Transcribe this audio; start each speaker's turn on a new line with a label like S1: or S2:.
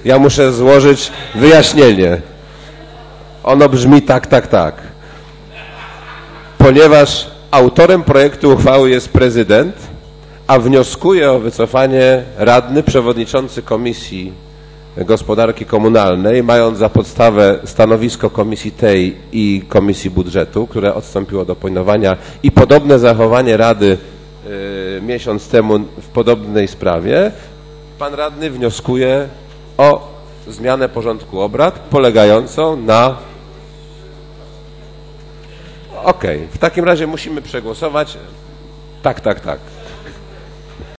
S1: Ja muszę złożyć wyjaśnienie. Ono brzmi tak. Ponieważ autorem projektu uchwały jest prezydent, a wnioskuje o wycofanie radny przewodniczący Komisji Gospodarki Komunalnej, mając za podstawę stanowisko komisji tej i Komisji Budżetu, które odstąpiło do opiniowania, i podobne zachowanie Rady miesiąc temu w podobnej sprawie, pan radny wnioskuje o zmianę porządku obrad polegającą na... Okej, w takim razie musimy przegłosować. Tak.